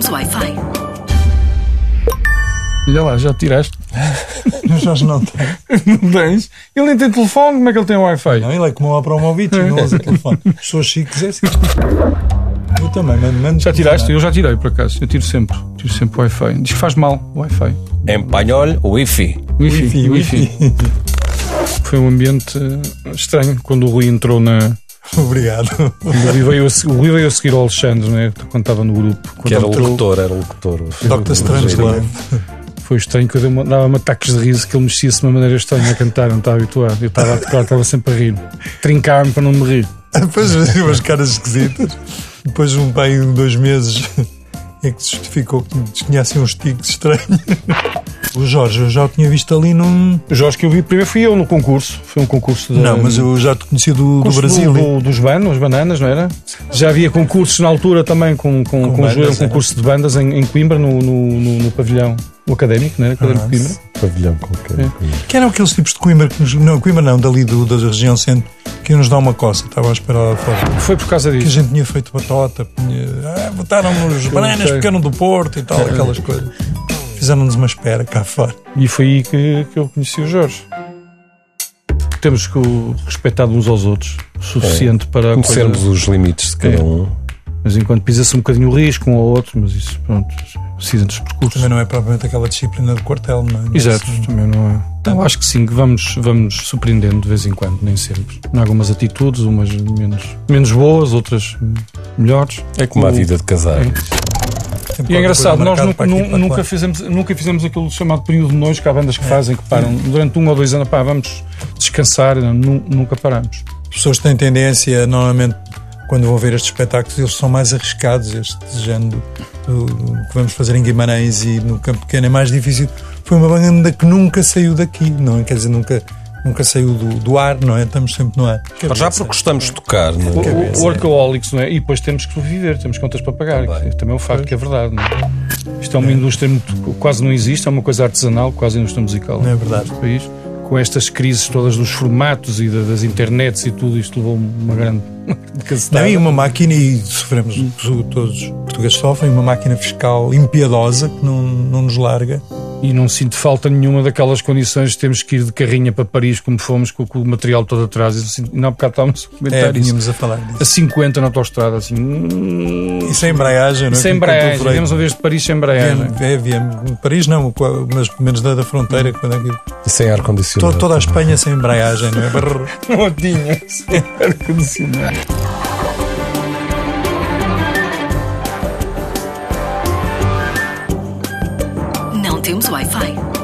temos Wi-Fi. Olha lá, já tiraste. O Jorge não tem. Não tens? Ele nem tem telefone, como é que ele tem Wi-Fi? Não, ele é como o Abramovich, não usa telefone. Pessoas chiques é assim. Eu também, mano. Já tiraste? Eu já tirei, por acaso. Eu tiro sempre o Wi-Fi. Diz que faz mal o Wi-Fi. Em espanhol, Wi-Fi. Wi-Fi. Foi um ambiente estranho quando o Rui entrou na... Obrigado. O Rui veio a seguir ao Alexandre, né? Quando estava no grupo. Que era o locutor. Dr. Strangelove. Foi estranho que eu dava-me ataques de riso, que ele mexia-se de uma maneira estranha a cantar, não estava habituado. Eu estava a tocar, estava sempre a rir. Trincar-me para não me rir. Depois umas caras esquisitas. Depois um pai em 2 meses é que se justificou que tinha assim uns tiques estranhos. O Jorge, eu já o tinha visto ali num... O Jorge que eu vi primeiro fui eu no concurso. Foi um concurso de... Não, mas eu já te conhecia do Brasil. Dos bananas, não era? Já havia concursos na altura também com bandas, um concurso de bandas em Coimbra, no pavilhão. O académico, não era? Académico de Coimbra. Pavilhão qualquer. Que eram aqueles tipos de Coimbra que nos... Não, Coimbra não, dali da região centro, que iam nos dar uma coça. Estava a esperar lá fora. Foi por causa disso. Que a gente tinha feito batota. Botaram-nos os bananas porque eram do Porto e tal, aquelas coisas. Fizeram-nos uma espera cá fora. E foi aí que eu conheci o Jorge. Temos que respeitar uns aos outros o suficiente para conhecermos os limites de cada um. Mas enquanto pisa-se um bocadinho o risco um ao outro, mas isso, pronto, acidentes de percurso. Também não é propriamente aquela disciplina do quartel, não é? Exato, também não é. Então acho que sim, que vamos surpreendendo de vez em quando, nem sempre. Em algumas atitudes, umas menos boas, outras melhores. É como a vida de casar. E é engraçado, nós nunca fizemos aquele chamado período de nojo que há bandas que fazem, que param durante 1 ou 2 anos, vamos descansar, nunca paramos. As pessoas têm tendência, normalmente, quando vão ver estes espetáculos, eles são mais arriscados, este género que vamos fazer em Guimarães e no Campo Pequeno é mais difícil. Foi uma banda que nunca saiu daqui, não é? Quer dizer, nunca saiu do ar, não é? Estamos sempre no ar. Já porque gostamos de tocar, não é? O Workaholics, não é? E depois temos que viver, temos contas para pagar. Também é um facto que é verdade, não é? Isto é uma indústria quase não existe, é uma coisa artesanal, quase indústria musical. Não é verdade. No país. Com estas crises todas dos formatos e das internets e tudo, isto levou uma grande cacetada. Não, e uma máquina, e sofremos, todos os portugueses sofrem, uma máquina fiscal impiedosa que não nos larga. E não sinto falta nenhuma daquelas condições de temos que ir de carrinha para Paris, como fomos, com o material todo atrás. E não há bocado estávamos a comentar vínhamos a falar disso. A 50 na autostrada, assim. E sem embreagem, não é? Sem embreagem. Viemos uma vez de Paris sem embreagem. Viemos. Paris não, mas pelo menos da fronteira. Quando é que... E sem ar-condicionado. Toda a Espanha sem embreagem, não é? Não tinha sem ar-condicionado. Não temos Wi-Fi.